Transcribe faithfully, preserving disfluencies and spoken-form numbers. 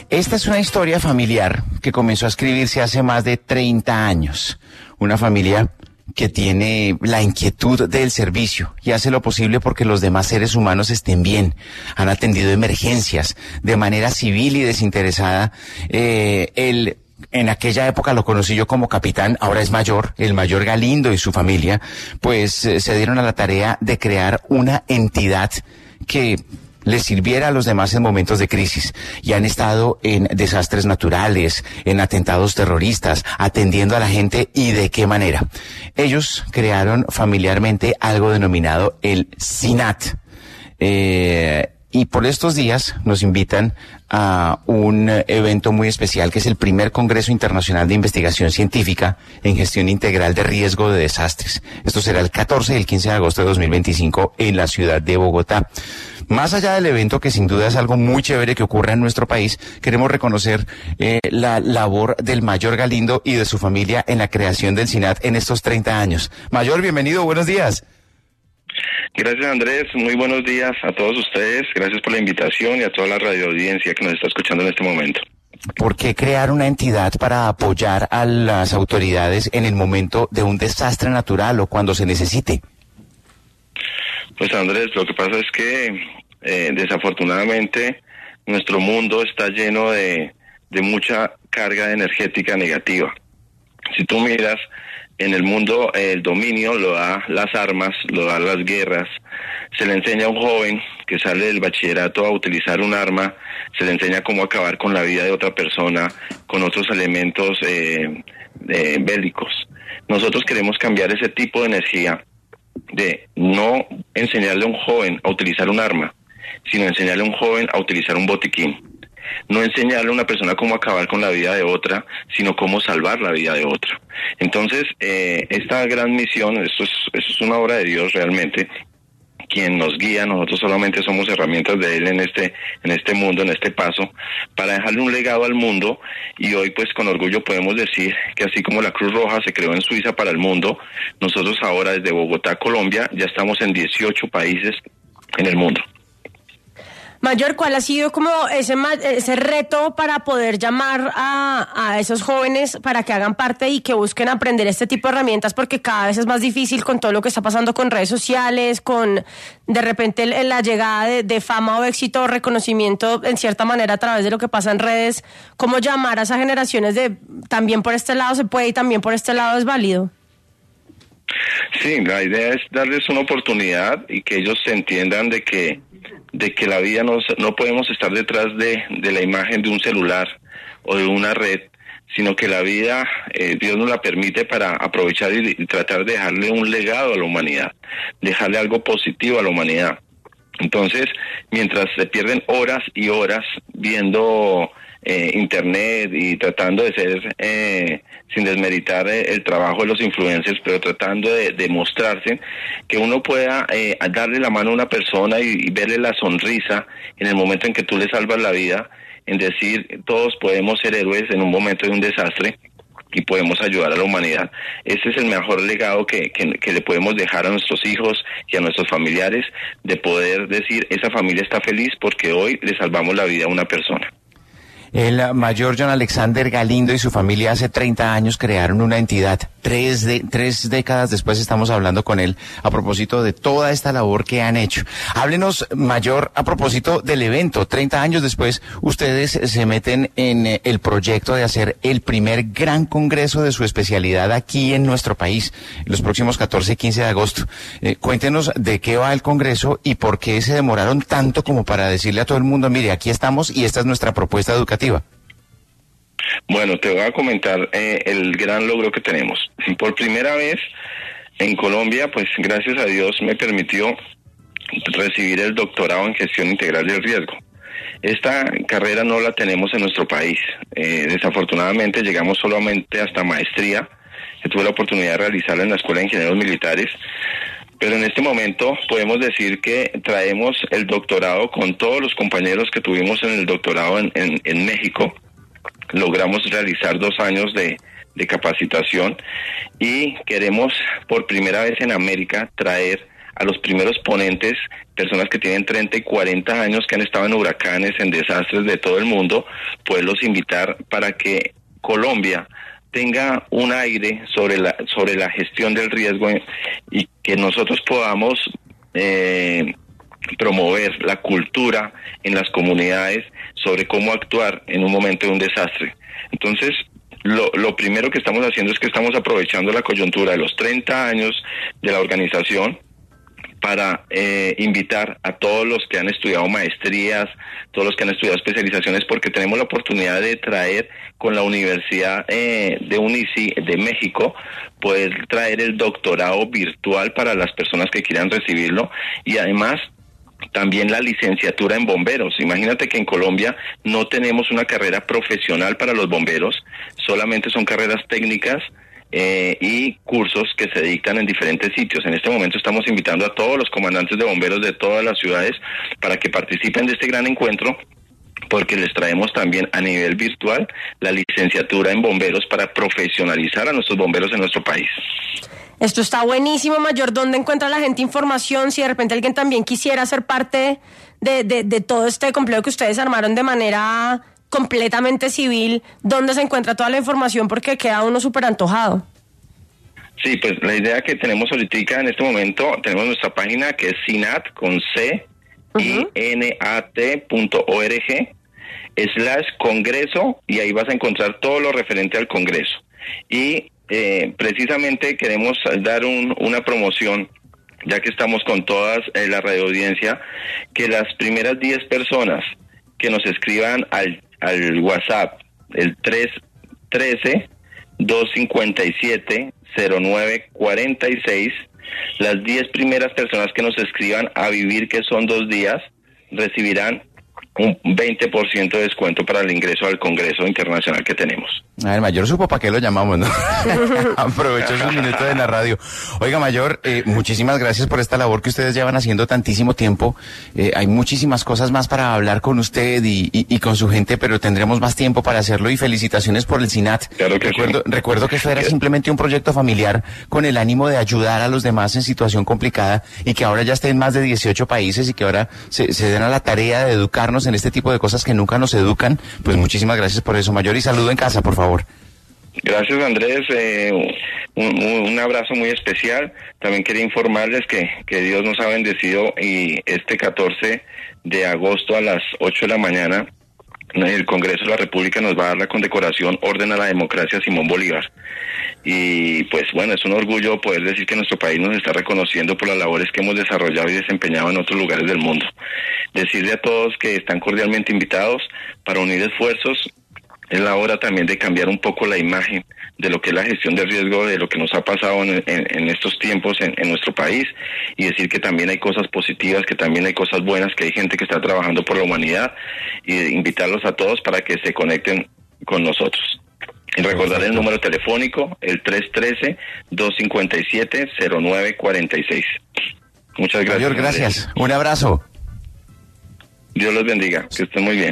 Esta es una historia familiar que comenzó a escribirse hace más de treinta años. Una familia que tiene la inquietud del servicio y hace lo posible porque los demás seres humanos estén bien. Han atendido emergencias de manera civil y desinteresada. Eh, el En aquella época lo conocí yo como capitán, ahora es mayor, el mayor Galindo y su familia, pues eh, se dieron a la tarea de crear una entidad que les sirviera a los demás en momentos de crisis, y han estado en desastres naturales, en atentados terroristas, atendiendo a la gente. ¿Y de qué manera? Ellos crearon familiarmente algo denominado el SINAT, eh, y por estos días nos invitan a un evento muy especial que es el primer Congreso Internacional de Investigación Científica en Gestión Integral de Riesgo de Desastres. Esto será el catorce y el quince de agosto de dos mil veinticinco en la ciudad de Bogotá. Más allá del evento, que sin duda es algo muy chévere que ocurra en nuestro país, queremos reconocer eh, la labor del Mayor Galindo y de su familia en la creación del SINAT en estos treinta años. Mayor, bienvenido, buenos días. Gracias, Andrés, muy buenos días a todos ustedes, gracias por la invitación y a toda la radioaudiencia que nos está escuchando en este momento. ¿Por qué crear una entidad para apoyar a las autoridades en el momento de un desastre natural o cuando se necesite? Pues, Andrés, lo que pasa es que eh, desafortunadamente nuestro mundo está lleno de, de mucha carga energética negativa. Si tú miras, en el mundo el dominio lo da las armas, lo da las guerras. Se le enseña a un joven que sale del bachillerato a utilizar un arma, se le enseña cómo acabar con la vida de otra persona, con otros elementos eh, eh, bélicos. Nosotros queremos cambiar ese tipo de energía, de no enseñarle a un joven a utilizar un arma, sino enseñarle a un joven a utilizar un botiquín. No enseñarle a una persona cómo acabar con la vida de otra, sino cómo salvar la vida de otra. Entonces, eh, esta gran misión, esto es, esto es una obra de Dios realmente, quien nos guía. Nosotros solamente somos herramientas de Él en este, en este mundo, en este paso, para dejarle un legado al mundo. Y hoy, pues, con orgullo podemos decir que así como la Cruz Roja se creó en Suiza para el mundo, nosotros ahora desde Bogotá, Colombia, ya estamos en dieciocho países en el mundo. Mayor, ¿cuál ha sido como ese ese reto para poder llamar a, a esos jóvenes para que hagan parte y que busquen aprender este tipo de herramientas? Porque cada vez es más difícil con todo lo que está pasando con redes sociales, con de repente la llegada de, de fama o éxito o reconocimiento en cierta manera a través de lo que pasa en redes. ¿Cómo llamar a esas generaciones de también por este lado se puede y también por este lado es válido? Sí, la idea es darles una oportunidad y que ellos se entiendan de que de que la vida no, no podemos estar detrás de, de la imagen de un celular o de una red, sino que la vida eh, Dios nos la permite para aprovechar y, y tratar de dejarle un legado a la humanidad, dejarle algo positivo a la humanidad. Entonces, mientras se pierden horas y horas viendo eh, internet y tratando de ser, eh, sin desmeritar eh, el trabajo de los influencers, pero tratando de, de mostrarse, que uno pueda eh, darle la mano a una persona y, y verle la sonrisa en el momento en que tú le salvas la vida, en decir, todos podemos ser héroes en un momento de un desastre y podemos ayudar a la humanidad. Ese es el mejor legado que, que, que le podemos dejar a nuestros hijos y a nuestros familiares, de poder decir, esa familia está feliz porque hoy le salvamos la vida a una persona. El mayor John Alexander Galindo y su familia hace treinta años crearon una entidad. Tres, de, tres décadas después estamos hablando con él a propósito de toda esta labor que han hecho. Háblenos, mayor, a propósito del evento. treinta años después, ustedes se meten en el proyecto de hacer el primer gran congreso de su especialidad aquí en nuestro país, los próximos catorce y quince de agosto. Eh, cuéntenos de qué va el congreso y por qué se demoraron tanto como para decirle a todo el mundo, mire, aquí estamos y esta es nuestra propuesta educativa. Bueno, te voy a comentar eh, el gran logro que tenemos. Por primera vez en Colombia, pues gracias a Dios me permitió recibir el doctorado en gestión integral del riesgo. Esta carrera no la tenemos en nuestro país. Eh, desafortunadamente llegamos solamente hasta maestría, que tuve la oportunidad de realizarla en la Escuela de Ingenieros Militares. Pero en este momento podemos decir que traemos el doctorado con todos los compañeros que tuvimos en el doctorado en, en, en México. Logramos realizar dos años de, de capacitación y queremos por primera vez en América traer a los primeros ponentes, personas que tienen treinta y cuarenta años, que han estado en huracanes, en desastres de todo el mundo, poderlos invitar para que Colombia tenga un aire sobre la sobre la gestión del riesgo y que nosotros podamos eh, promover la cultura en las comunidades sobre cómo actuar en un momento de un desastre. Entonces, lo, lo primero que estamos haciendo es que estamos aprovechando la coyuntura de los treinta años de la organización para eh, invitar a todos los que han estudiado maestrías, todos los que han estudiado especializaciones, porque tenemos la oportunidad de traer con la Universidad eh, de UNICI de México, poder traer el doctorado virtual para las personas que quieran recibirlo, y además también la licenciatura en bomberos. Imagínate que en Colombia no tenemos una carrera profesional para los bomberos, solamente son carreras técnicas eh, y cursos que se dictan en diferentes sitios. En este momento estamos invitando a todos los comandantes de bomberos de todas las ciudades para que participen de este gran encuentro, porque les traemos también a nivel virtual la licenciatura en bomberos para profesionalizar a nuestros bomberos en nuestro país. Esto está buenísimo, Mayor. ¿Dónde encuentra la gente información? Si de repente alguien también quisiera ser parte de, de, de todo este complejo que ustedes armaron de manera completamente civil, ¿dónde se encuentra toda la información? Porque queda uno súper antojado. Sí, pues la idea que tenemos ahorita en este momento, tenemos nuestra página que es sinat, con C, I N A T punto org, slash congreso, y ahí vas a encontrar todo lo referente al congreso. Y eh, precisamente queremos dar un, una promoción, ya que estamos con todas eh, la radioaudiencia, que las primeras diez personas que nos escriban al, al WhatsApp, el tres uno tres, dos cinco siete, cero nueve cuatro seis, las diez primeras personas que nos escriban a Vivir, que son dos días, recibirán un veinte por ciento de descuento para el ingreso al Congreso Internacional que tenemos. A ver, Mayor supo para qué lo llamamos, ¿no? Aprovechó sus minutos en la radio. Oiga, Mayor, eh, muchísimas gracias por esta labor que ustedes llevan haciendo tantísimo tiempo. Eh, hay muchísimas cosas más para hablar con usted y, y, y con su gente, pero tendremos más tiempo para hacerlo, y felicitaciones por el SINAT. Claro que recuerdo, sí. recuerdo que esto era simplemente un proyecto familiar con el ánimo de ayudar a los demás en situación complicada, y que ahora ya esté en más de dieciocho países, y que ahora se, se den a la tarea de educarnos en este tipo de cosas que nunca nos educan. Pues muchísimas gracias por eso, Mayor, y saludo en casa, por favor. Gracias, Andrés, eh, un, un abrazo muy especial. También quería informarles que, que Dios nos ha bendecido, y este catorce de agosto a las ocho de la mañana el Congreso de la República nos va a dar la condecoración Orden a la Democracia Simón Bolívar. Y pues bueno, es un orgullo poder decir que nuestro país nos está reconociendo por las labores que hemos desarrollado y desempeñado en otros lugares del mundo. Decirle a todos que están cordialmente invitados para unir esfuerzos. Es la hora también de cambiar un poco la imagen de lo que es la gestión de riesgo, de lo que nos ha pasado en, en, en estos tiempos en, en nuestro país, y decir que también hay cosas positivas, que también hay cosas buenas, que hay gente que está trabajando por la humanidad, y invitarlos a todos para que se conecten con nosotros. Y recordar el número telefónico, el tres uno tres, dos cinco siete, cero nueve cuatro seis. Muchas gracias. Mayor, gracias. Un abrazo. Dios los bendiga, que estén muy bien.